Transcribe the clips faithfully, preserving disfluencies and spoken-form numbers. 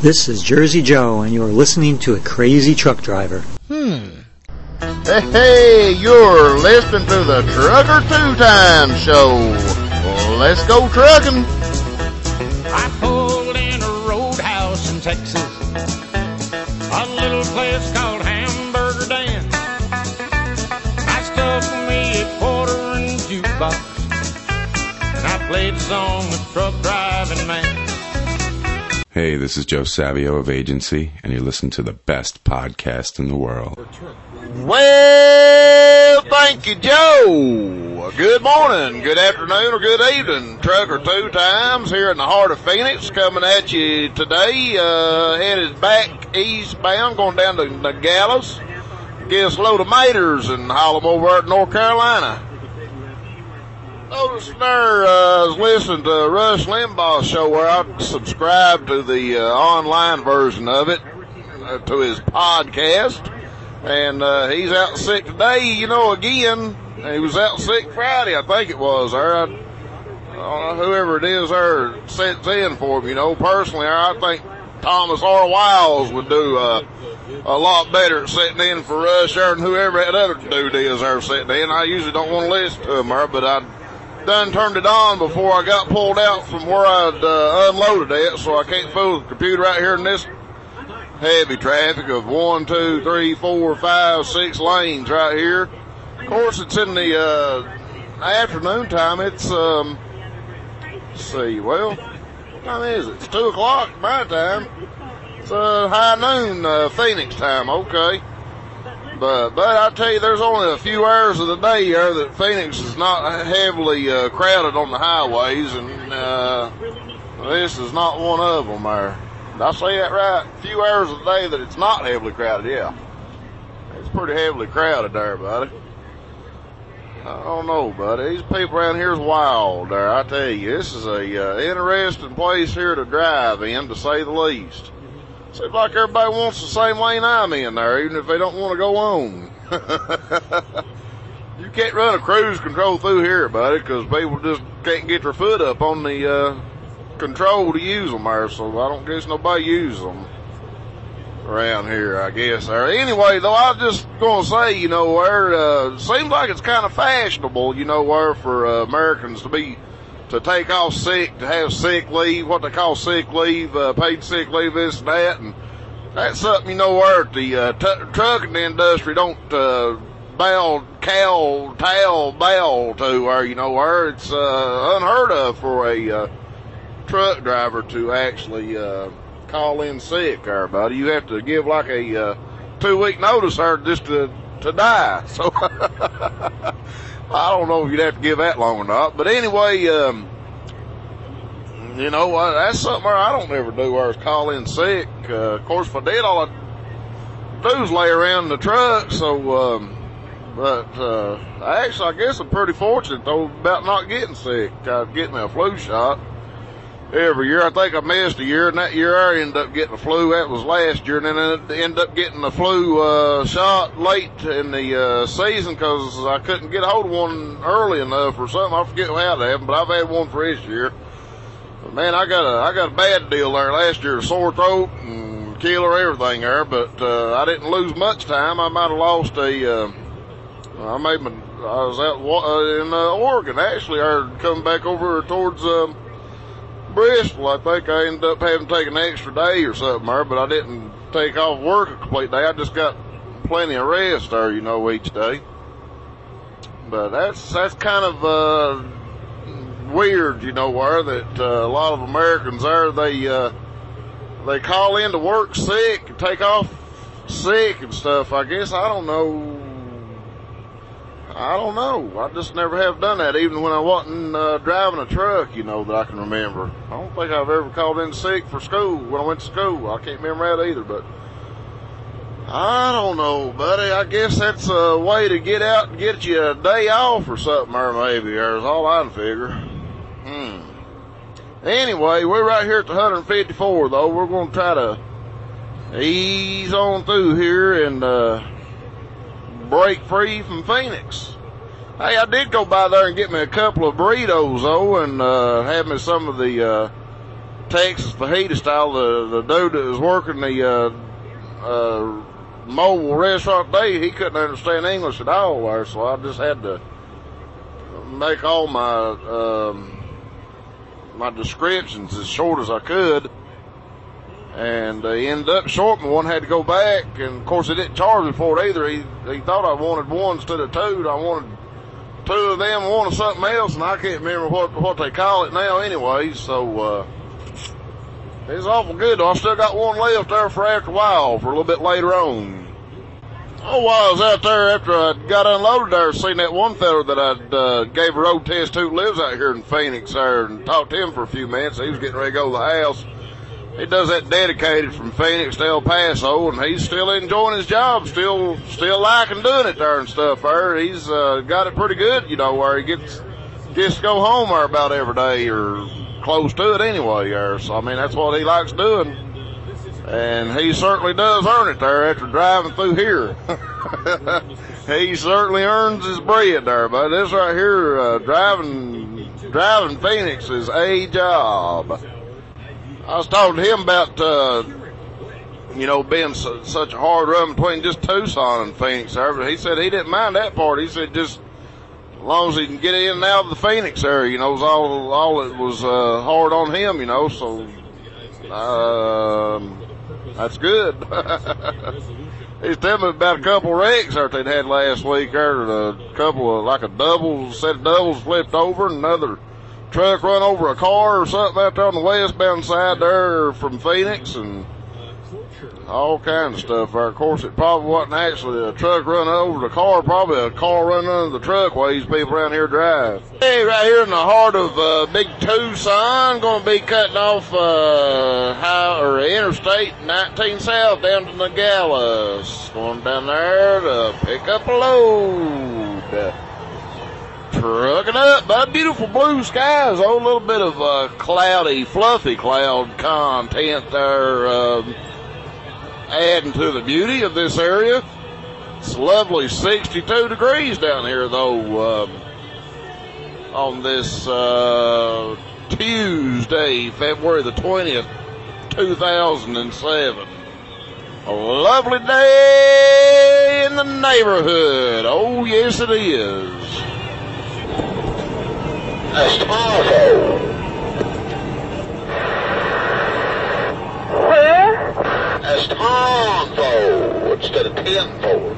This is Jersey Joe, and you're listening to A Crazy Truck Driver. Hmm. Hey, hey, you're listening to the Trucker Two Times Show. Well, let's go trucking. I pulled in a roadhouse in Texas, a little place called Hamburger Dan. I stuffed me a quarter in the jukebox, and I played the song of Truck Driving Man. Hey, this is Joe Savio of Agency, and you're listening to the best podcast in the world. Well, thank you, Joe. Good morning, good afternoon, or good evening. Trucker Two Times here in the heart of Phoenix, coming at you today, uh, headed back eastbound, going down to Nogales. Get us a load of maters and haul them over at North Carolina. Noticed there, uh, I was listening to Rush Limbaugh's show where I subscribed to the uh, online version of it, uh, to his podcast, and uh, he's out sick today, you know, again. He was out sick Friday, I think it was, there. I, I don't know, whoever it is there sits in for him, you know. Personally, I think Thomas R. Wiles would do uh, a lot better at sitting in for Rush there than whoever that other dude is there sitting in. I usually don't want to listen to him there, but I done turned it on before I got pulled out from where I'd uh, unloaded it, so I can't fool the computer right here in this heavy traffic of one, two, three, four, five, six lanes right here. Of course, it's in the uh, afternoon time. It's, um, let's see, well, what time is it? It's two o'clock my time. It's uh, high noon uh, Phoenix time, okay. But, but I tell you, there's only a few hours of the day here that Phoenix is not heavily uh, crowded on the highways, and uh, this is not one of them there. Did I say that right? A few hours of the day that it's not heavily crowded, yeah. It's pretty heavily crowded there, buddy. I don't know, buddy. These people around here is wild there, I tell you. This is a uh, interesting place here to drive in, to say the least. Seems like everybody wants the same lane I'm in there, even if they don't want to go on. You can't run a cruise control through here, buddy, because people just can't get their foot up on the uh, control to use them there, so I don't guess nobody uses them around here, I guess. There. Anyway, though, I was just going to say, you know, where uh, seems like it's kind of fashionable, you know, where for uh, Americans to be to take off sick, to have sick leave, what they call sick leave, uh, paid sick leave, this and that, and that's something, you know, where the uh, t- trucking industry don't uh, bow, cow, towel, bow to, or, you know, where it's uh, unheard of for a uh, truck driver to actually uh, call in sick there, buddy. You have to give like a uh, two-week notice there just to, to die, so I don't know if you'd have to give that long or not. But anyway, um, you know, uh, that's something I don't ever do where I was call in sick. Uh, of course, if I did, all I do is lay around in the truck. So, um, but uh, I actually, I guess I'm pretty fortunate, though, about not getting sick. I get me a flu shot every year. I think I missed a year, and that year I ended up getting the flu. That was last year, and then I ended up getting the flu uh, shot late in the uh, season because I couldn't get a hold of one early enough or something. I forget how that happened, but I've had one for this year. But man, I got a I got a bad deal there last year, a sore throat and killer, everything there. But uh, I didn't lose much time. I might have lost a. Uh, I made my. I was out uh, in uh, Oregon actually. I come back over towards. Um, Bristol, I think I ended up having to take an extra day or something there, but I didn't take off work a complete day. I just got plenty of rest there, you know, each day. But that's that's kind of uh, weird, you know, where that uh, a lot of Americans there, they uh, they call in to work sick and take off sick and stuff. I guess I don't know. I don't know. I just never have done that, even when I wasn't uh, driving a truck, you know, that I can remember. I don't think I've ever called in sick for school when I went to school. I can't remember that either, but I don't know, buddy. I guess that's a way to get out and get you a day off or something, or maybe. There's all I can figure. Hmm. Anyway, we're right here at the one fifty-four, though. We're going to try to ease on through here and uh break free from Phoenix. Hey, I did go by there and get me a couple of burritos, though, and uh have me some of the uh Texas fajita style. The, the dude that was working the, uh, uh, mobile restaurant day, he couldn't understand English at all there, so I just had to make all my, um, my descriptions as short as I could. And they ended up short, and one had to go back, and of course they didn't charge me for it either. He, he thought I wanted one instead of two. I wanted two of them, one of something else, and I can't remember what, what they call it now anyway, so, uh, it's awful good though. I still got one left there for after a while, for a little bit later on. Oh, while I was out there after I got unloaded there, seen that one fella that I uh, gave a road test to, lives out here in Phoenix there, and talked to him for a few minutes. He was getting ready to go to the house. He does that dedicated from Phoenix to El Paso, and he's still enjoying his job, still still liking doing it there and stuff there. He's uh, got it pretty good, you know, where he gets gets to go home there about every day or close to it anyway there. So, I mean, that's what he likes doing. And he certainly does earn it there after driving through here. He certainly earns his bread there, but this right here, uh, driving, driving Phoenix is a job. I was talking to him about, uh, you know, being su- such a hard run between just Tucson and Phoenix there, but he said he didn't mind that part. He said just as long as he can get in and out of the Phoenix area, you know, was all, all that was, uh, hard on him, you know, so, um, that's good. He's telling me about a couple of wrecks that they'd had last week there, a couple of, like a double, set of doubles flipped over, and another truck run over a car or something out there on the westbound side there from Phoenix, and all kinds of stuff there. Of course, it probably wasn't actually a truck running over the car, probably a car running under the truck while these people around here drive. Hey, right here in the heart of uh, Big Tucson, going to be cutting off uh, high, or Interstate nineteen South down to Nogales. Going down there to pick up a load. Trucking up by beautiful blue skies. Oh, a little bit of uh, cloudy, fluffy cloud content there, um, adding to the beauty of this area. It's lovely sixty-two degrees down here, though, um, on this uh, Tuesday, February the twentieth, two thousand seven. A lovely day in the neighborhood. Oh, yes, it is. Estamado. Where? Estamado instead of tenfold.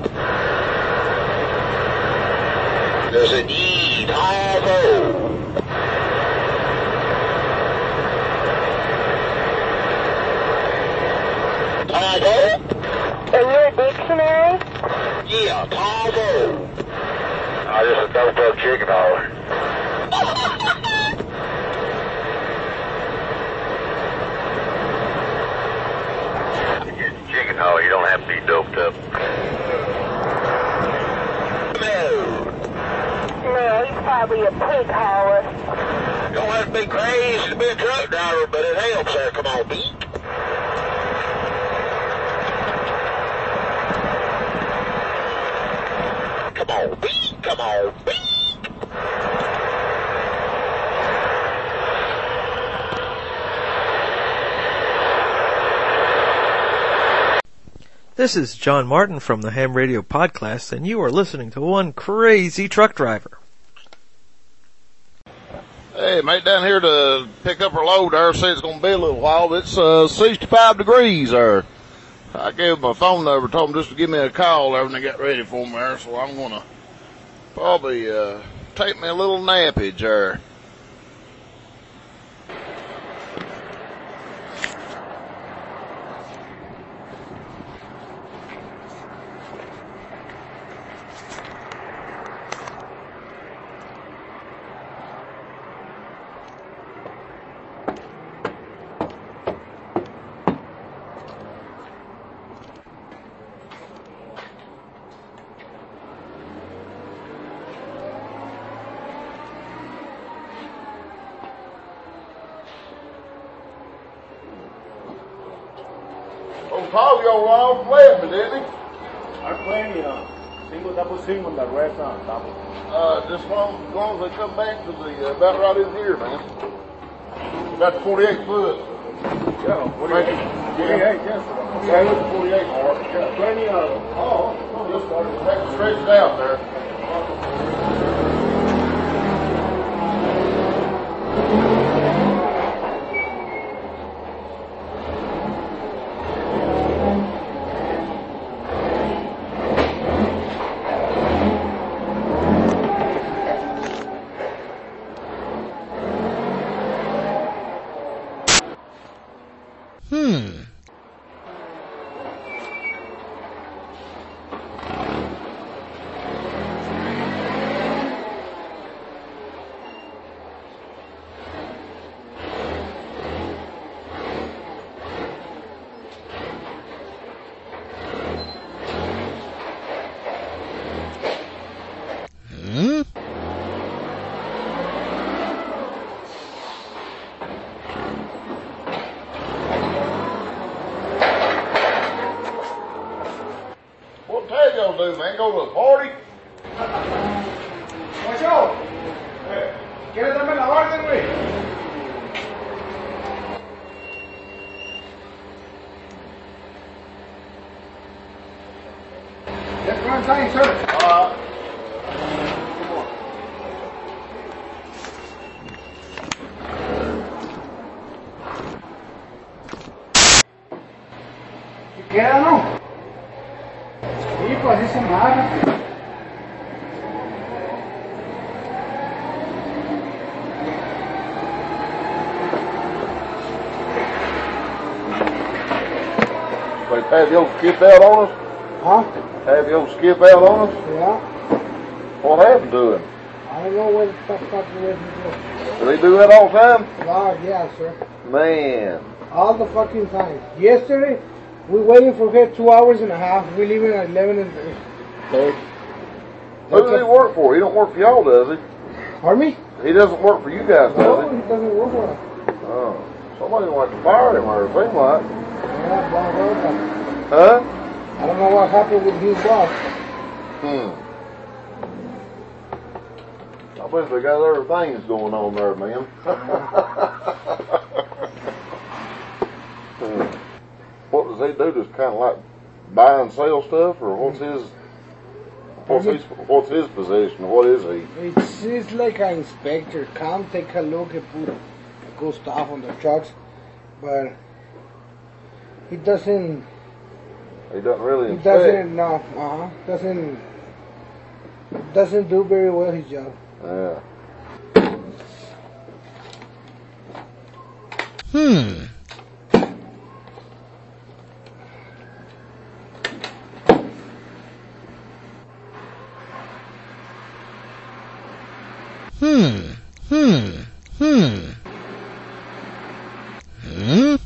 There's an E, Tavo. Tavo? Are you a dictionary? Yeah, Tavo. I just a double-bug chicken holler. Chicken holler, you don't have to be doped up. No, he's probably a pig hauler. Don't have to be crazy to be a truck driver, but it helps there. Come on, beat. Come on, beat. Come on, beat. This is John Martin from the Ham Radio Podcast, and you are listening to one crazy truck driver. Hey, mate, down here to pick up our load there. Said it's going to be a little while. It's uh, sixty-five degrees there. I gave my phone number, told them just to give me a call there when they got ready for me there. So I'm going to probably uh, take me a little nappage there. Paul, you all off left me, didn't he? I'm playing, uh, single, double, single, the rest on double. Uh, just as long, as long as they come back to the, uh, about right in here, man. About forty-eight foot. Yeah, forty-eight. forty-eight, yes. Yeah, look at forty-eight, Mark. Got plenty of them. Oh, just take the stretches out there. Hmm. Hmm? What Ted gonna do, man? Go to a party? Guacho, ¿quieres darme la orden, güey? Let's go inside, sir. Alright. ¿Queda, no? Sí, pues así se marca. They have the old skip out on us? Huh? Have the old skip out on us? Yeah. What happened to him? I don't know where the fuck fuck the way to Do they do that all the time? go. God, yeah, sir. Man. All the fucking time. Yesterday, we waiting for her two hours and a half. We leaving at eleven and thirty. Who does he work for? He don't work for y'all, does he? Pardon me? He doesn't work for you guys, No, does he doesn't work for us. he? Oh. Somebody like to fire him or it seems like. Yeah, blah, blah, blah. Huh? I don't know what happened with his boss. Hmm. I bet they got other things going on there, man. Hmm. What does he do? Just kind of like buy and sell stuff, or what's his? What's his? What's his position? What is he? It's, it's like an inspector. Come take a look and put good stuff on the trucks. But he doesn't, He doesn't really he inspect. doesn't, no, uh-huh, doesn't, doesn't do very well his job. Yeah. Hmm. Hmm. Hmm. Hmm. Hmm?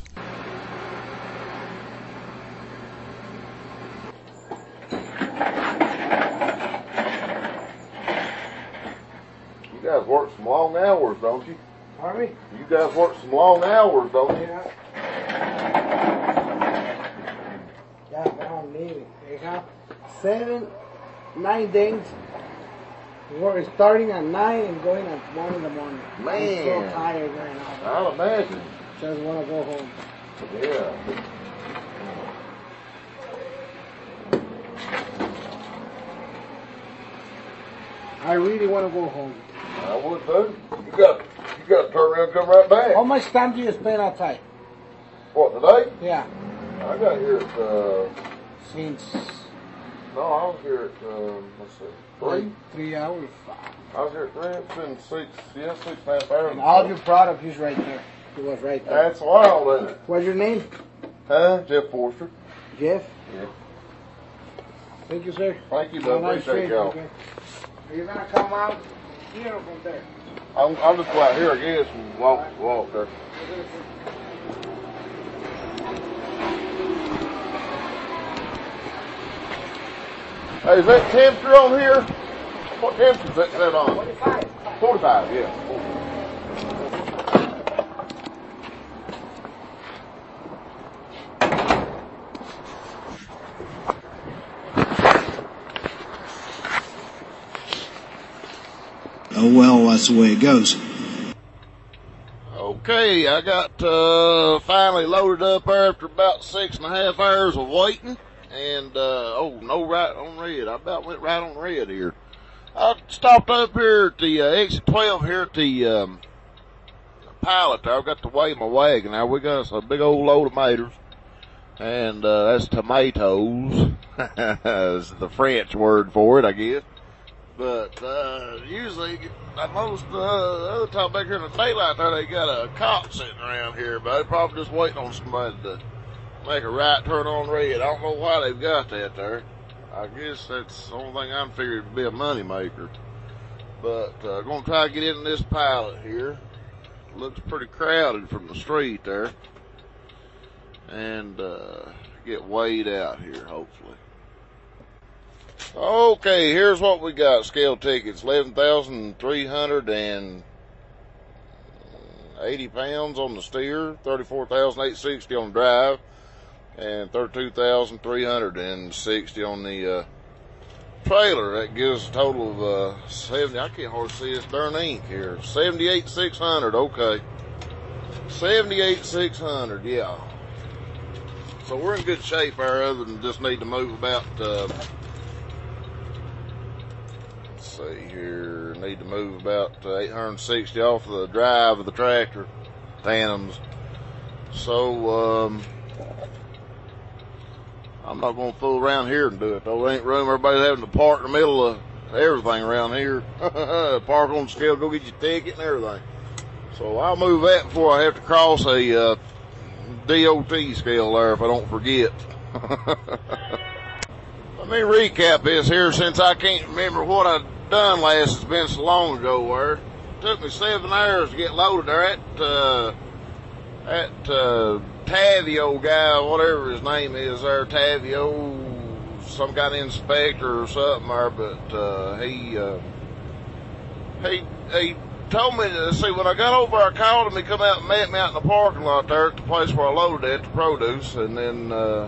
You guys work some long hours, don't you? Pardon me? You guys work some long hours, don't you? Yeah. Yeah, but I'm leaving. They have seven, nine days. We're starting at nine and going at one in the morning. Man. I'm so tired right now. I'll imagine. Just want to go home. Yeah. I really want to go home. I would too. You got you got to turn around and come right back. How much time do you spend outside? What, today? Yeah. I got here at uh Since no, I was here at um let's see. Three? three hours. I was here at three, it's been six yeah, six and a half hours. And all your product is right there. It was right there. That's wild, isn't it? What's your name? Huh? Jeff Forster. Jeff? Yeah. Thank you, sir. Thank you, Have a bud. nice Appreciate day. y'all. Okay. Are you going to come out here or from there? I'm I'll just go out here I guess and walk walk there. Hey, is that temperature on here? What temperature is that set on? forty-five. Forty-five, yeah. Oh well, that's the way it goes. Okay. Okay, I got uh, finally loaded up there after about six and a half hours of waiting. And, uh, oh, no right on red. I about went right on red here. I stopped up here at the uh, exit twelve here at the um, pilot there. I've got to weigh my wagon. Now, we got a big old load of tomatoes. And uh, that's tomatoes. That's the French word for it, I guess. But uh, usually, uh, most uh, other time back here in the daylight there, they got a cop sitting around here, but they're probably just waiting on somebody to make a right turn on red. I don't know why they've got that there. I guess that's the only thing I'm figuring to be a money maker. But uh, I'm going to try to get in this pilot here. Looks pretty crowded from the street there. And uh, get weighed out here, hopefully. Okay, here's what we got. Scale tickets, eleven thousand three hundred eighty pounds on the steer, thirty-four thousand eight hundred sixty on the drive, and thirty-two thousand three hundred sixty on the uh, trailer. That gives a total of uh, seventy. I can't hardly see this darn ink here. seventy-eight thousand six hundred, okay. seventy-eight thousand six hundred, yeah. So we're in good shape there, other than just need to move about, uh, let's see here, need to move about uh, eight hundred sixty off the drive of the tractor, tandems. So, um, I'm not going to fool around here and do it, though. There ain't room. Everybody's having to park in the middle of everything around here. Park on the scale, go get your ticket and everything. So I'll move that before I have to cross a, uh, D O T scale there if I don't forget. Let me recap this here since I can't remember what I've done last. It's been so long ago where it took me seven hours to get loaded there at, uh, at, uh, Tavio guy, whatever his name is there, Tavio, some kind of inspector or something there, but, uh, he, uh, he, he, told me to see when I got over, I called him. He come out and met me out in the parking lot there at the place where I loaded at the produce, and then uh,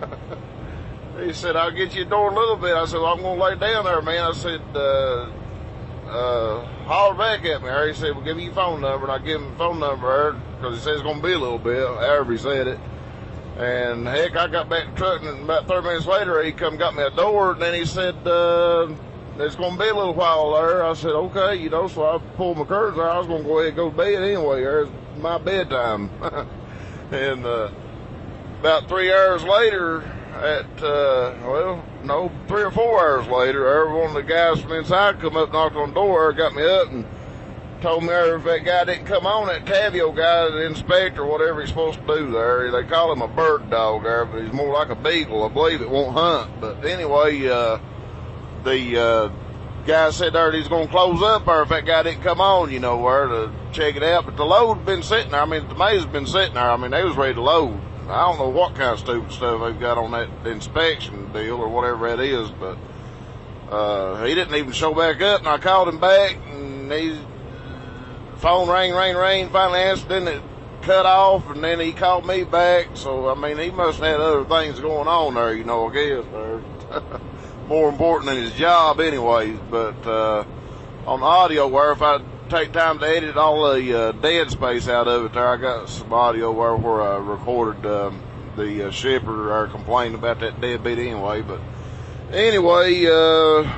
he said, "I'll get you a door in a little bit." I said, "Well, I'm gonna lay down there, man." I said, uh, uh, "Holler back at me." He said, "Well, give me your phone number," and I give him the phone number because he said it's gonna be a little bit. However he said it, and heck, I got back to the truck, and about thirty minutes later, he come got me a door, and then he said, uh, "It's going to be a little while there." I said, "Okay," you know, so I pulled my curtains there. I was going to go ahead and go to bed anyway. There's my bedtime. And, uh, about three hours later at, uh, well, no, three or four hours later, every one of the guys from inside come up, knocked on the door, got me up and told me if that guy didn't come on, that Tavio guy, the inspector, whatever he's supposed to do there. They call him a bird dog there, but he's more like a beagle. I believe it won't hunt. But anyway, uh, the uh, guy said there he's going to close up there if that guy didn't come on, you know, where to check it out. But the load had been sitting there. I mean, the tomatoes been sitting there. I mean, they was ready to load. I don't know what kind of stupid stuff they've got on that inspection deal or whatever that is, but uh, he didn't even show back up. And I called him back, and his phone rang, rang, rang. Finally answered, then it cut off, and then he called me back. So, I mean, he must have had other things going on there, you know, I guess. Or more important than his job anyways, but uh on the audio where if I take time to edit all the uh, dead space out of it there, I got some audio where, where I recorded um, the uh, shipper or complained about that deadbeat anyway, but anyway, uh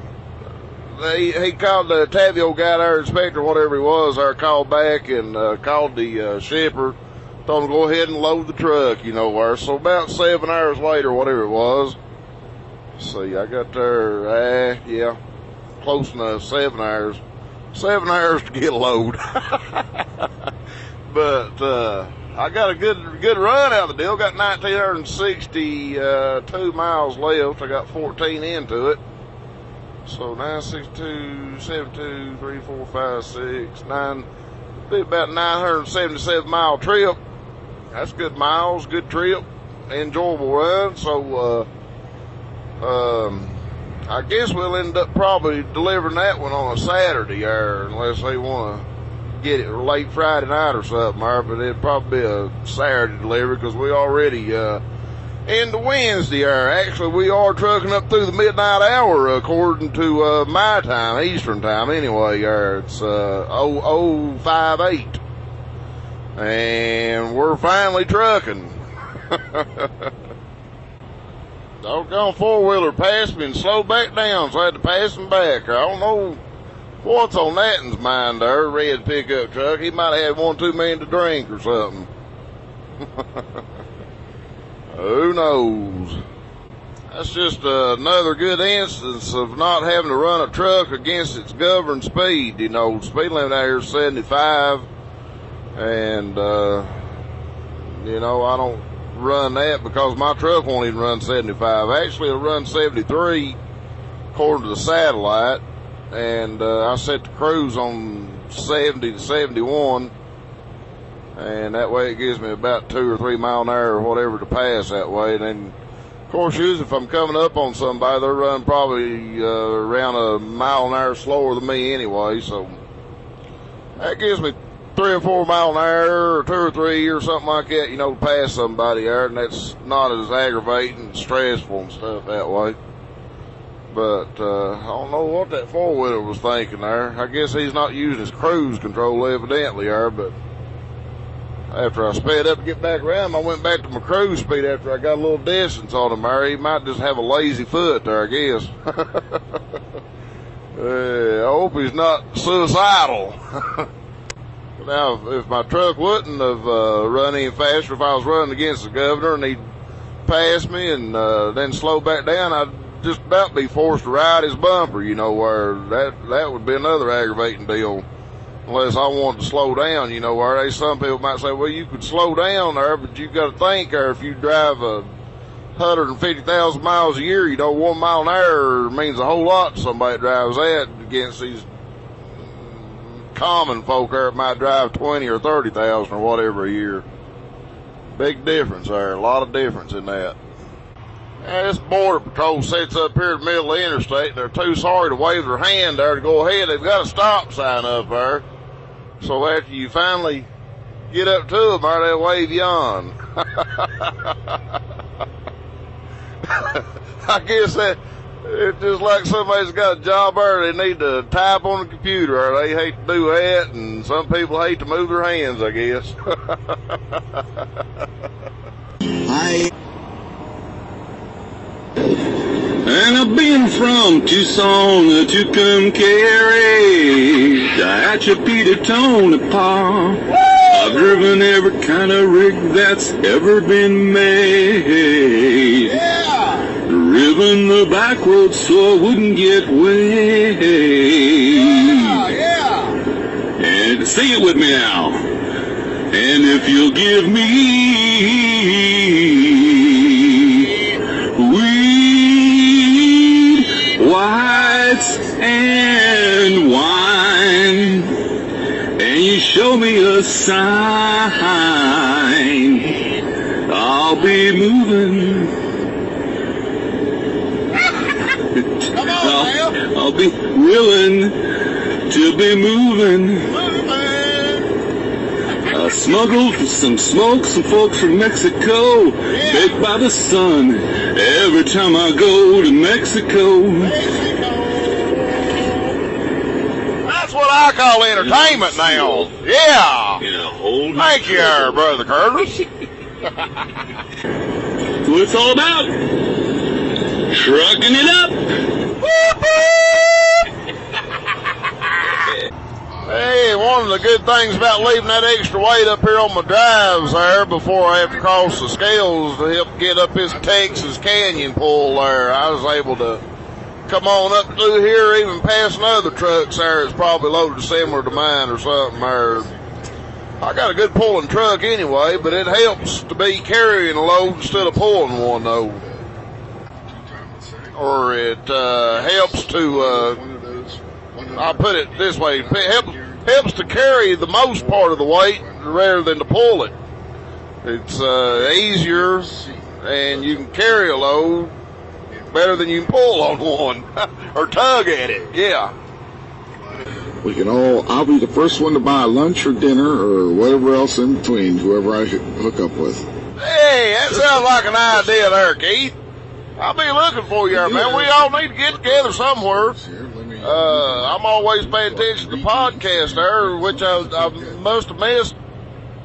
they, he called the Tavio guy there, inspector, whatever he was there, called back and uh, called the uh, shipper, told him to go ahead and load the truck, you know where. So about seven hours later, whatever it was, see, I got there, uh, yeah, close enough, seven hours. Seven hours to get a load. But, uh, I got a good, good run out of the deal. Got nineteen sixty-two miles left. I got fourteen into it. So nine sixty-two, seventy-two, three, four, five, six, nine, be about nine hundred seventy-seven mile trip. That's good miles, good trip, enjoyable run. So, uh, Um, I guess we'll end up probably delivering that one on a Saturday, or unless they want to get it late Friday night or something, or, but it'd probably be a Saturday delivery because we already uh, into Wednesday. Or actually, we are trucking up through the midnight hour according to uh, my time, Eastern time. Anyway, or it's uh, oh oh five eight. and we're finally trucking. Doggone four-wheeler passed me and slowed back down, so I had to pass him back. I don't know what's on that in's mind there, red pickup truck. He might have had one too many to drink or something. Who knows? That's just uh, another good instance of not having to run a truck against its governed speed. You know, speed limit out here is seventy-five, and, uh, you know, I don't run that because my truck won't even run seventy-five. Actually, it'll run seventy-three according to the satellite, and uh, I set the cruise on seventy to seventy-one, and that way it gives me about two or three mile an hour or whatever to pass that way. And then, of course, usually if I'm coming up on somebody, they're running probably uh, around a mile an hour slower than me anyway, so that gives me three or four mile an hour or two or three or something like that, you know, to pass somebody there, and that's not as aggravating and stressful and stuff that way. But uh, I don't know what that four-wheeler was thinking there. I guess he's not using his cruise control evidently there, but after I sped up to get back around, I went back to my cruise speed after I got a little distance on him there. He might just have a lazy foot there, I guess. uh, I hope he's not suicidal. Now, if my truck wouldn't have uh, run any faster, if I was running against the governor and he'd pass me and uh, then slow back down, I'd just about be forced to ride his bumper, you know, where that that would be another aggravating deal. Unless I wanted to slow down, you know, where they, some people might say, well, you could slow down there, but you got to think there, if you drive a one hundred fifty thousand miles a year, you know, one mile an hour means a whole lot to somebody that drives that against these common folk there that might drive twenty or thirty thousand or whatever a year. Big difference there, a lot of difference in that. Yeah, this border patrol sits up here in the middle of the interstate, and they're too sorry to wave their hand there to go ahead. They've got a stop sign up there. So after you finally get up to them, there they'll wave you on. I guess that it's just like somebody's got a job there, they need to type on the computer, or they hate to do that, and some people hate to move their hands, I guess. I And I've been from Tucson to Tucumcari to Achapita, Tonopah. I've driven every kind of rig that's ever been made. Yeah. Driven the back roads so I wouldn't get wet. Yeah, yeah. And say it with me now. And if you'll give me weed, whites, and wine, and you show me a sign, I'll be moving. Come on, I'll, man. I'll be willing to be moving. I smuggled some smoke, some folks from Mexico, Yeah. baked by the sun every time I go to Mexico. That's what I call entertainment now. Yeah. In a whole new Thank you, trouble. Brother Curtis. What it's all about? Trucking it up. Hey, one of the good things about leaving that extra weight up here on my drives there before I have to cross the scales to help get up this Texas Canyon pull there, I was able to come on up through here, even past another trucks there that's probably loaded similar to mine or something there. I got a good pulling truck anyway, but it helps to be carrying a load instead of pulling one though. Or it uh, helps to, uh, I'll put it this way, it helps, helps to carry the most part of the weight rather than to pull it. It's uh, easier, and you can carry a load better than you can pull on one, or tug at it, yeah. We can all, I'll be the first one to buy lunch or dinner or whatever else in between, whoever I hook up with. Hey, that sounds like an idea there, Keith. I'll be looking for you there, man. We all need to get together somewhere. Uh, I'm always paying attention to the podcast there, which I, I must have missed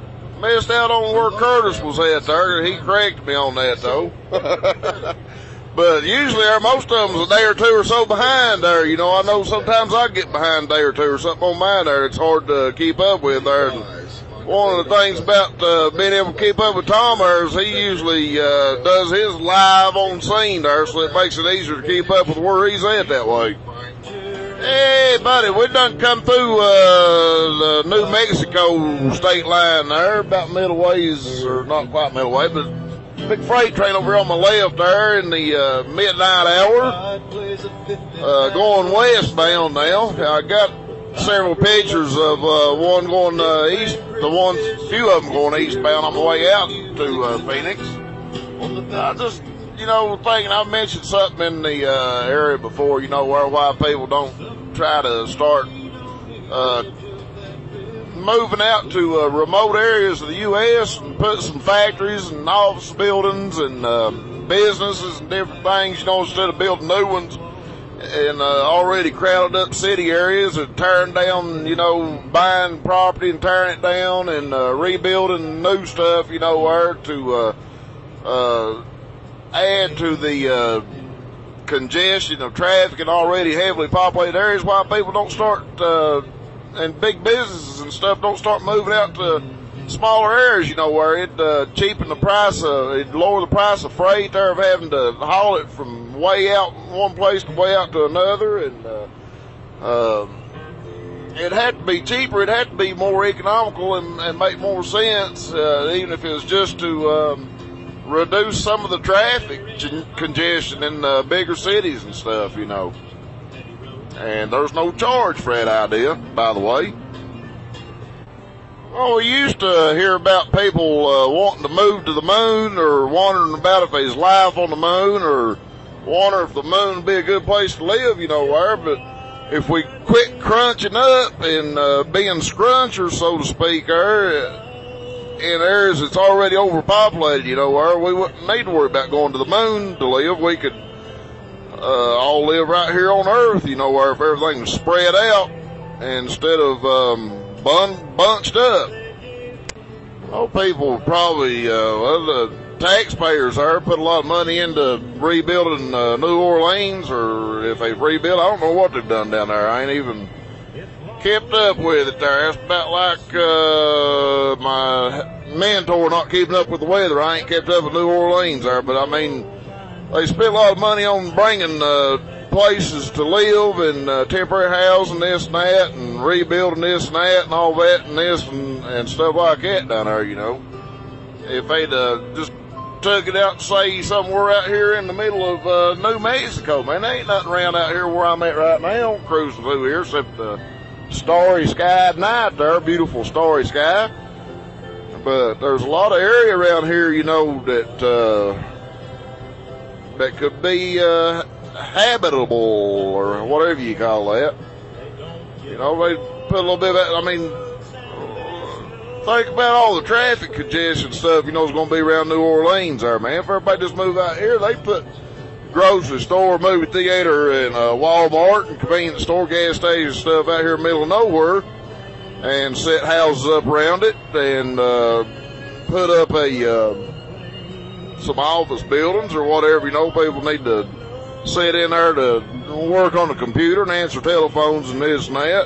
missed out on where Curtis was at there. He corrected me on that though. But usually there, most of them's a day or two or so behind there. You know, I know sometimes I get behind a day or two or something on mine there. It's hard to keep up with there. And one of the things about uh, being able to keep up with Tom there is he usually uh, does his live on scene there, so it makes it easier to keep up with where he's at that way. Hey, buddy, we done come through uh, the New Mexico state line there, about middle ways, or not quite middle way, but big freight train over on my left there in the uh, midnight hour, uh, going westbound now. I got several pictures of uh, one going uh, east, the ones, a few of them going eastbound on the way out to uh, Phoenix. I just, you know, thinking I've mentioned something in the uh, area before, you know, where why people don't try to start uh, moving out to uh, remote areas of the U S and put some factories and office buildings and uh, businesses and different things, you know, instead of building new ones in uh, already crowded up city areas and tearing down, you know, buying property and tearing it down and uh, rebuilding new stuff, you know, where to uh, uh, add to the uh, congestion of traffic in already heavily populated areas. Why people don't start, uh, and big businesses and stuff don't start moving out to smaller areas, you know, where it uh, cheapen the price, of, it lower the price of freight there of having to haul it from way out one place to way out to another, and uh, um, it had to be cheaper, it had to be more economical and, and make more sense, uh, even if it was just to um, reduce some of the traffic congestion in uh, bigger cities and stuff, you know. And there's no charge for that idea, by the way. Well, we used to hear about people uh, wanting to move to the moon, or wondering about if there's life on the moon, or wonder if the moon would be a good place to live, you know where. But if we quit crunching up and uh, being scrunchers, so to speak, there, in areas that's already overpopulated, you know where, we wouldn't need to worry about going to the moon to live. We could uh, all live right here on Earth, you know where, if everything was spread out instead of um, bun- bunched up. Oh, people probably, uh, well, the taxpayers there put a lot of money into rebuilding uh, New Orleans, or if they've rebuilt, I don't know what they've done down there. I ain't even kept up with it there. That's about like uh, my mentor not keeping up with the weather. I ain't kept up with New Orleans there, but I mean, they spent a lot of money on bringing uh, places to live and uh, temporary housing, this and that, and rebuilding this and that, and all that and this and, and stuff like that down there, you know. If they'd uh, just took it out, say, somewhere out here in the middle of uh, New Mexico, man, there ain't nothing around out here where I'm at right now, cruising through here, except the starry sky at night there, beautiful starry sky. But there's a lot of area around here, you know, that uh, that could be uh, habitable, or whatever you call that. You know, they put a little bit of that, I mean, think about all the traffic congestion stuff, you know, is going to be around New Orleans there, man. If everybody just move out here, they put grocery store, movie theater, and uh, Walmart, and convenience store, gas station stuff out here in the middle of nowhere, and set houses up around it, and uh, put up a uh, some office buildings or whatever, you know. People need to sit in there to work on the computer and answer telephones and this and that.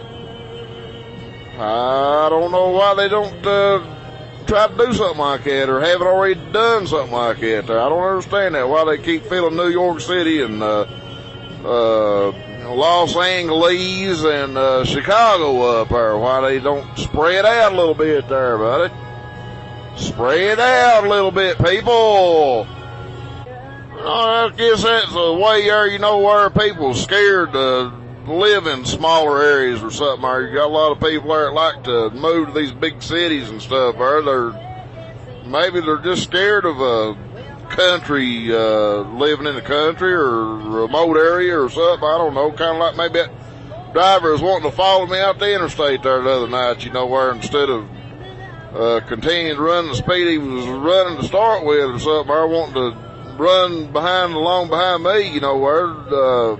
I don't know why they don't uh, try to do something like that, or haven't already done something like that. I don't understand that, why they keep filling New York City and uh, uh, Los Angeles and uh, Chicago up there, why they don't spread out a little bit there, buddy. Spread out a little bit, people. Oh, I guess that's a way there, you know, where people scared to live in smaller areas or something. Or you got a lot of people there that like to move to these big cities and stuff. Or they're maybe they're just scared of a country, uh, living in the country or remote area or something. I don't know. Kind of like maybe that driver was wanting to follow me out the interstate there the other night. You know, where instead of uh, continuing to run the speed he was running to start with or something, or wanting to run behind, along behind me, you know, where, uh,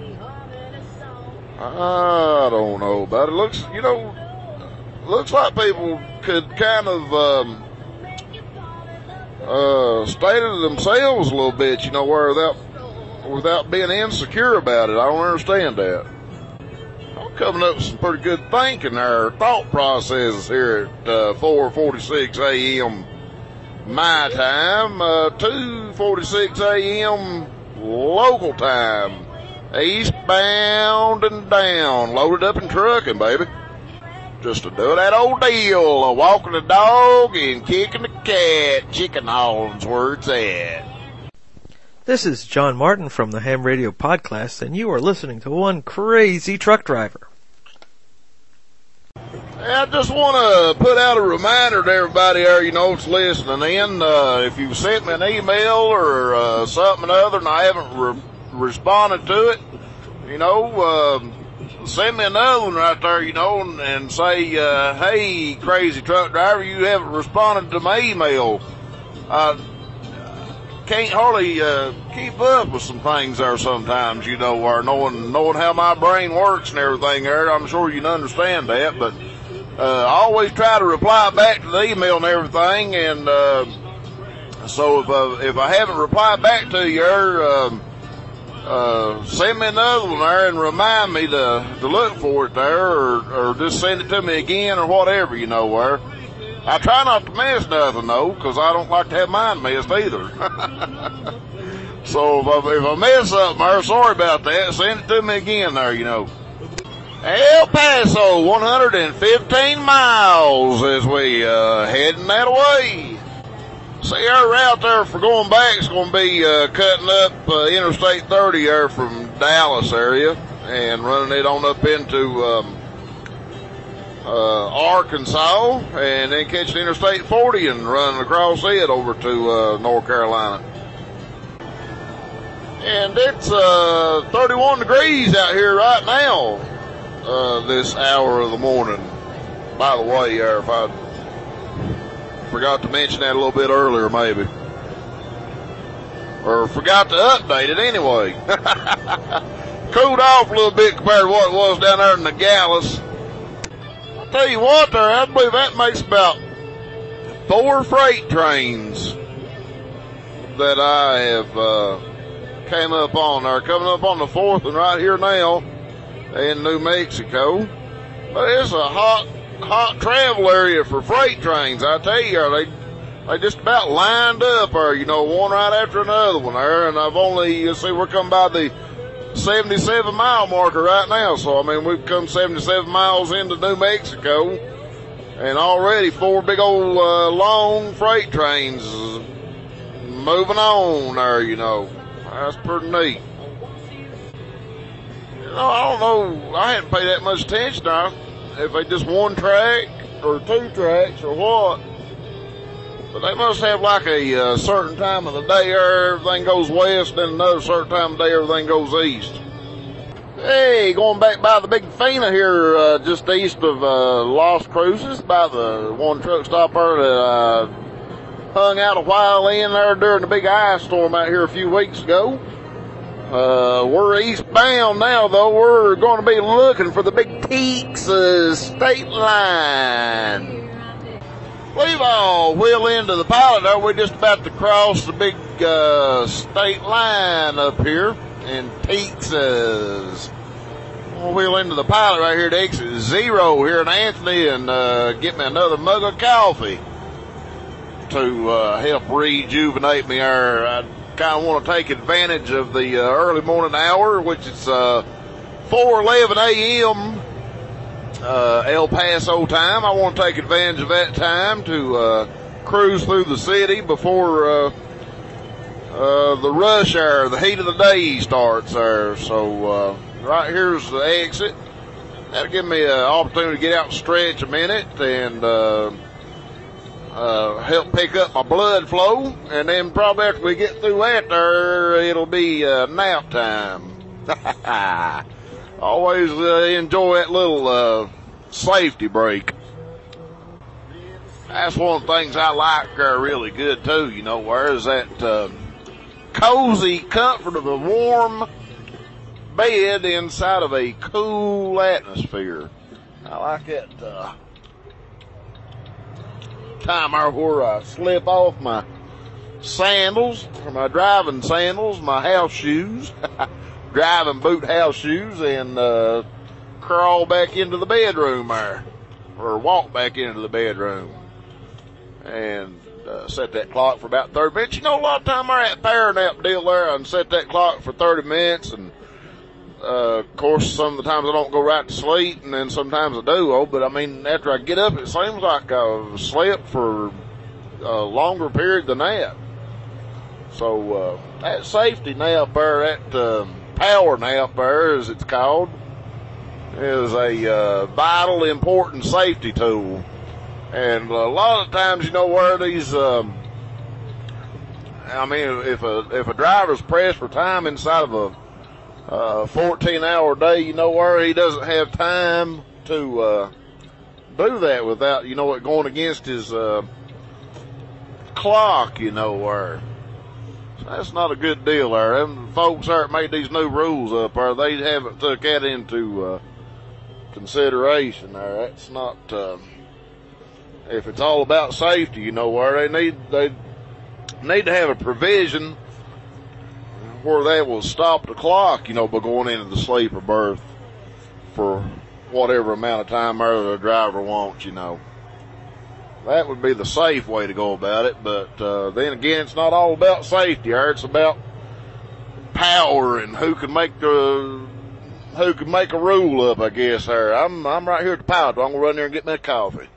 I don't know, but it looks, you know, looks like people could kind of, um, uh, stay to themselves a little bit, you know, where without, without being insecure about it. I don't understand that. I'm coming up with some pretty good thinking there, thought processes here at uh, four forty-six a.m. my time, uh, two forty-six a.m. local time, eastbound and down, loaded up and trucking, baby. Just to do that old deal of walking the dog and kicking the cat, chicken hall's where it's at. This is John Martin from the Ham Radio Podcast, and you are listening to One Crazy Truck Driver. I just want to put out a reminder to everybody there, you know, that's listening in. Uh, if you've sent me an email or uh, something or other and I haven't re- responded to it, you know, uh, send me another one right there, you know, and, and say, uh, hey, crazy truck driver, you haven't responded to my email. I can't hardly uh, keep up with some things there sometimes, you know, or knowing, knowing how my brain works and everything there. I'm sure you can understand that, but Uh, I always try to reply back to the email and everything, and uh, so if uh, if I haven't replied back to you, uh, uh, send me another one there and remind me to to look for it there, or or just send it to me again or whatever, you know where. I try not to miss nothing though, because I don't like to have mine missed either. So if I, if I miss something there, sorry about that. Send it to me again there, you know. El Paso, one hundred fifteen miles as we uh, heading that way. See, our route there for going back is going to be uh, cutting up uh, Interstate thirty there from Dallas area and running it on up into um, uh, Arkansas, and then catching Interstate forty and running across it over to uh, North Carolina. And it's uh, thirty-one degrees out here right now. Uh, this hour of the morning. By the way, uh, if I forgot to mention that a little bit earlier, maybe. Or forgot to update it anyway. Cooled off a little bit compared to what it was down there in the Nogales. I'll tell you what there, I believe that makes about four freight trains that I have uh, came up on. They're coming up on the fourth one right here now in New Mexico. But it's a hot, hot travel area for freight trains. I tell you, they, they just about lined up there, you know, one right after another one there. And I've only, you see, we're coming by the seventy-seven mile marker right now. So, I mean, we've come seventy-seven miles into New Mexico, and already four big old, uh, long freight trains moving on there, you know. That's pretty neat. I don't know, I hadn't paid that much attention to if they just one track or two tracks or what. But they must have like a uh, certain time of the day everything goes west, then another certain time of the day everything goes east. Hey, going back by the Big Fina here, uh, just east of uh, Las Cruces, by the one truck stop there that uh, hung out a while in there during the big ice storm out here a few weeks ago. Uh, we're eastbound now, though. We're going to be looking for the big Texas state line. We've all wheel into the pilot there. We're just about to cross the big uh, state line up here in Texas. We'll wheel into the pilot right here at exit zero here in Anthony and uh, get me another mug of coffee to uh, help rejuvenate me there. I kind of want to take advantage of the uh, early morning hour, which is uh, four eleven a.m. Uh, El Paso time. I want to take advantage of that time to uh, cruise through the city before uh, uh, the rush hour, the heat of the day starts there. So uh, right here's the exit. That'll give me an opportunity to get out and stretch a minute and uh, uh, help pick up my blood flow. And then probably after we get through that there, it'll be uh, nap time. Always uh, enjoy that little uh, safety break. That's one of the things I like uh, really good too, you know, where is that uh, cozy comfort of a warm bed inside of a cool atmosphere. I like that uh, time where I slip off my sandals, my driving sandals, my house shoes, driving boot house shoes, and uh, crawl back into the bedroom there, or walk back into the bedroom, and uh, set that clock for about thirty minutes. You know, a lot of time I had power nap deal there, and set that clock for thirty minutes, and uh, of course, some of the times I don't go right to sleep, and then sometimes I do. Oh, but I mean, after I get up, it seems like I've slept for a longer period than that. So uh, that safety nap there, that uh, power nap there, as it's called, is a uh, vital, important safety tool. And a lot of times, you know, where these, um, I mean, if a if a driver's pressed for time inside of a uh, fourteen hour day, you know, where he doesn't have time to uh, do that without, you know, it going against his uh, clock, you know, where. That's not a good deal there. Them folks that made these new rules up there, they haven't took that into uh, consideration there. That's not, uh, if it's all about safety, you know, where they need, they need to have a provision where they will stop the clock, you know, by going into the sleeper berth for whatever amount of time there the driver wants, you know. That would be the safe way to go about it, but uh, then again, it's not all about safety. Or it's about power and who can make the who can make a rule up. I guess. There, I'm I'm right here at the power. I'm gonna run there and get me a coffee.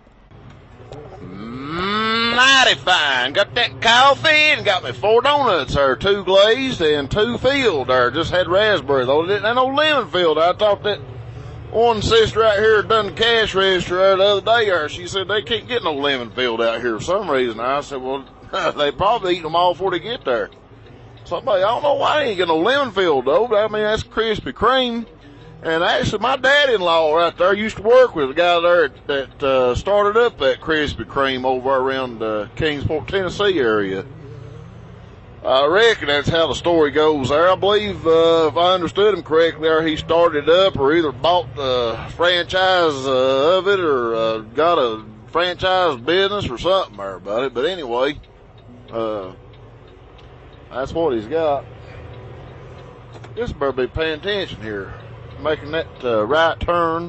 Mighty fine. Got that coffee and got me four donuts there, two glazed and two filled there. Just had raspberry though. Didn't have no lemon filled. I thought that. One sister out here done the cash register the other day, or she said they can't get no lemon filled out here for some reason. I said, well, they probably eat them all before they get there. Somebody, I don't know why they ain't get no lemon filled though, but I mean, that's Krispy Kreme. And actually, my dad-in-law right there used to work with a guy there that uh, started up that Krispy Kreme over around the Kingsport, Tennessee area. I reckon that's how the story goes there. I believe, uh, if I understood him correctly, there he started up or either bought the franchise uh, of it or uh, got a franchise business or something there about it. But anyway, uh, that's what he's got. Just better be paying attention here. Making that uh, right turn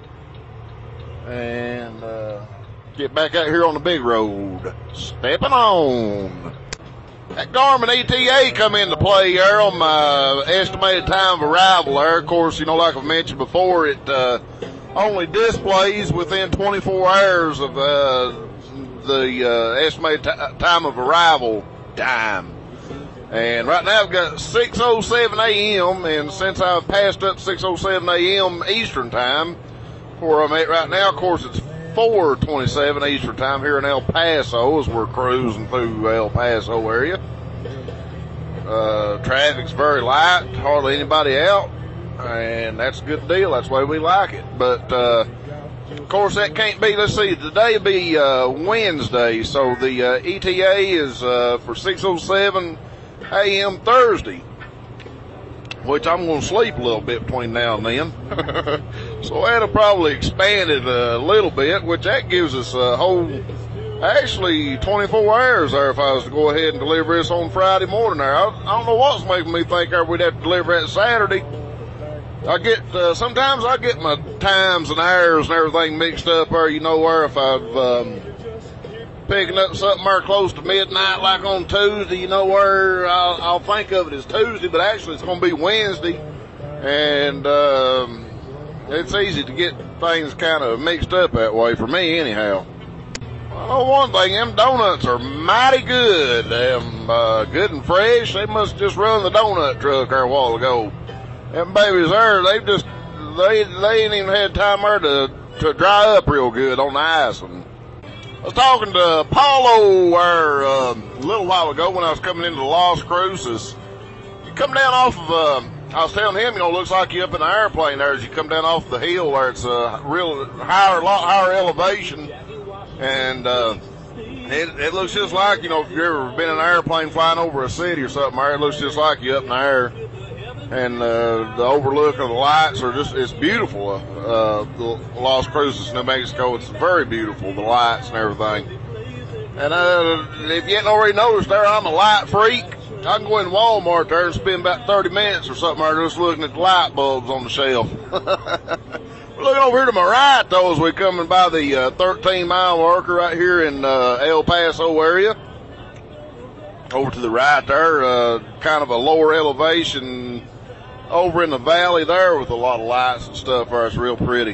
and uh, get back out here on the big road. Stepping on. That Garmin E T A come into play there on my estimated time of arrival there. Of course, you know, like I've mentioned before, it uh, only displays within twenty-four hours of uh, the uh, estimated t- time of arrival time. And right now I've got six oh seven a.m. and since I've passed up six oh seven a.m. Eastern time, where I'm at right now, of course, it's four twenty-seven Eastern time here in El Paso as we're cruising through El Paso area. Uh, traffic's very light, hardly anybody out, and that's a good deal. That's the way we like it. But, uh, of course, that can't be, let's see, today will be, uh, Wednesday, so the, uh, E T A is, uh, for six oh seven a.m. Thursday, which I'm going to sleep a little bit between now and then. So that'll probably expand it a little bit, which that gives us a whole, actually twenty-four hours there if I was to go ahead and deliver this on Friday morning there. I, I don't know what's making me think that we'd have to deliver it Saturday. I get, uh, sometimes I get my times and hours and everything mixed up there, you know, where if I've, um, picking up something there close to midnight like on Tuesday, you know, where I'll, I'll think of it as Tuesday, but actually it's going to be Wednesday. And, um, it's easy to get things kind of mixed up that way for me anyhow. Well, one thing, them donuts are mighty good. Them, uh, good and fresh. They must just run the donut truck there a while ago. Them babies there, they've just, they, they ain't even had time there to, to dry up real good on the ice. And I was talking to Paulo there, uh, a little while ago when I was coming into the Las Cruces. You come down off of, uh, I was telling him, you know, it looks like you up in an airplane there as you come down off the hill where it's a real higher, lot higher elevation. And, uh, it, it looks just like, you know, if you've ever been in an airplane flying over a city or something there, it looks just like you up in the air. And, uh, the overlook of the lights are just, it's beautiful. Uh, the Las Cruces, New Mexico, it's very beautiful, the lights and everything. And uh, if you ain't already noticed there, I'm a light freak. I can go in Walmart there and spend about thirty minutes or something there just looking at the light bulbs on the shelf. We're looking over here to my right, though, as we're coming by the uh, thirteen mile marker right here in uh, El Paso area. Over to the right there, uh, kind of a lower elevation over in the valley there with a lot of lights and stuff there. It's real pretty.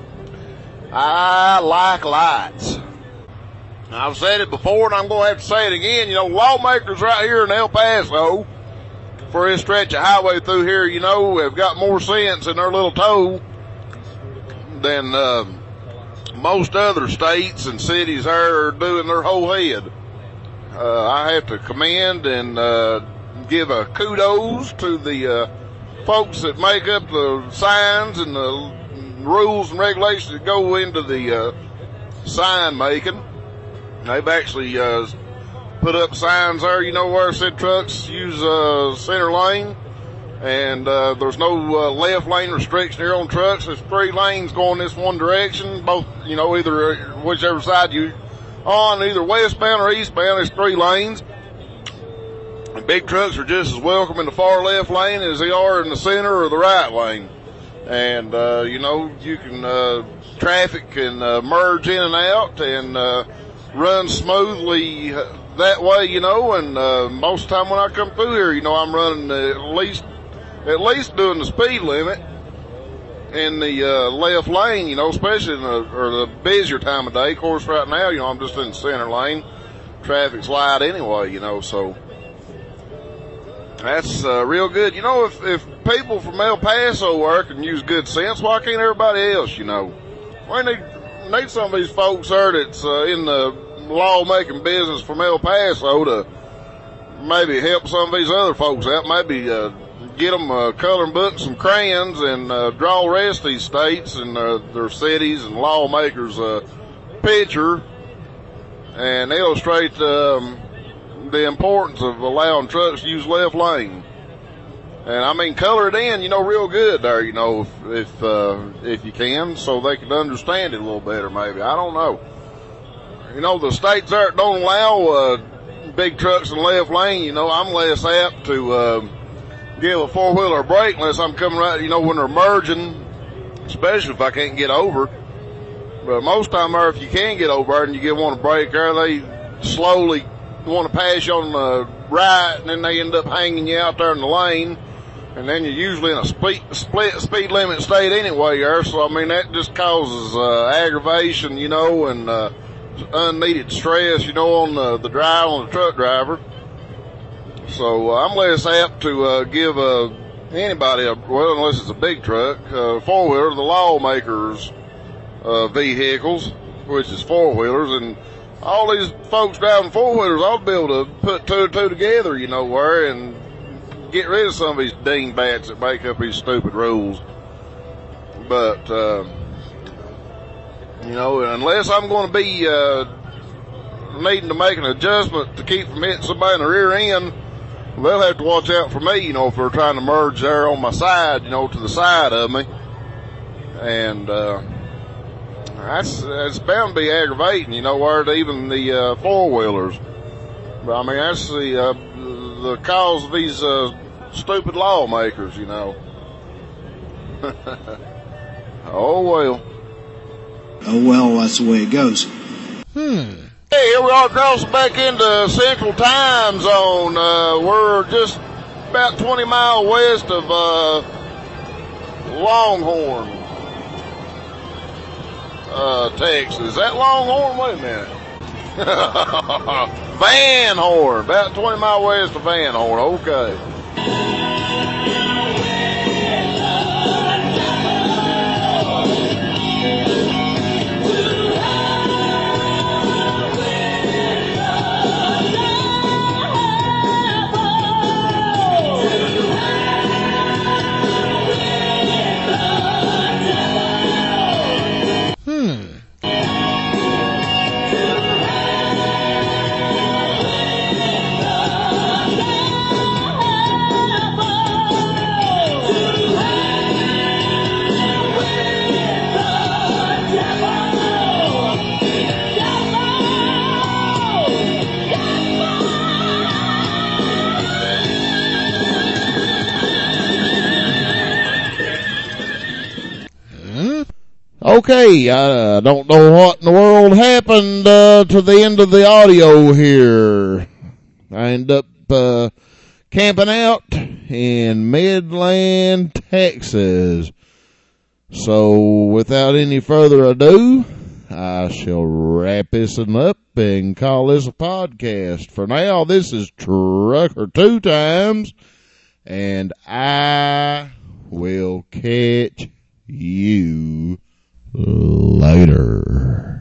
I like lights. I've said it before, and I'm going to have to say it again. You know, lawmakers right here in El Paso, for this stretch of highway through here, you know, have got more sense in their little toe than uh, most other states and cities there are doing their whole head. Uh, I have to commend and uh, give a kudos to the uh, folks that make up the signs and the rules and regulations that go into the uh, sign making. They've actually uh, put up signs there, you know, where it said trucks use uh, center lane, and uh, there's no uh, left lane restriction here on trucks. There's three lanes going this one direction, both, you know, either whichever side you on, either westbound or eastbound. There's three lanes. And big trucks are just as welcome in the far left lane as they are in the center or the right lane. And uh, you know, you can uh, traffic can uh, merge in and out and uh, run smoothly that way, you know, and uh, most of the time when I come through here, you know, I'm running at least, at least doing the speed limit in the uh, left lane, you know, especially in the, or the busier time of day. Of course, right now, you know, I'm just in the center lane. Traffic's light anyway, you know, so that's uh, real good. You know, if, if people from El Paso work and use good sense, why can't everybody else, you know? We need, need some of these folks there that's uh, in the law-making business from El Paso to maybe help some of these other folks out. Maybe uh, get them a coloring book, some crayons, and uh, draw the rest of these states and uh, their cities and lawmakers' uh, picture and illustrate um, the importance of allowing trucks to use left lane. And I mean, color it in, you know, real good there, you know, if if, uh, if you can, so they can understand it a little better maybe. I don't know. You know, the states there that don't allow uh, big trucks in left lane, you know, I'm less apt to uh, give a four-wheeler a break unless I'm coming right, you know, when they're merging, especially if I can't get over. But most of the time there, if you can get over and you get one to break there, they slowly want to pass you on the right, and then they end up hanging you out there in the lane. And then you're usually in a split, split speed limit state anyway there. So, I mean, that just causes uh, aggravation, you know, and uh, unneeded stress, you know, on the, the drive, on the truck driver. So, uh, I'm less apt to uh, give uh, anybody, a, well, unless it's a big truck, uh, four-wheeler, the lawmakers' uh, vehicles, which is four-wheelers. And all these folks driving four-wheelers ought to be able to put two and two together, you know, where, and get rid of some of these dingbats that make up these stupid rules. But, uh, you know, unless I'm going to be uh, needing to make an adjustment to keep from hitting somebody in the rear end, they'll have to watch out for me, you know, if they're trying to merge there on my side, you know, to the side of me. And uh, that's, that's bound to be aggravating, you know, where even the uh, four-wheelers. But, I mean, that's the, uh, the cause of these uh, stupid lawmakers, you know. Oh, well. Oh, well, that's the way it goes. Hmm. Hey, here we are crossing back into Central Time Zone. Uh, we're just about twenty miles west of uh, Longhorn, uh, Texas. Is that Longhorn? Wait a minute. Van Horn, about twenty miles west of Van Horn. Okay. Okay, I don't know what in the world happened uh, to the end of the audio here. I end up uh, camping out in Midland, Texas. So without any further ado, I shall wrap this one up and call this a podcast. For now, this is Trucker Two Times, and I will catch you later.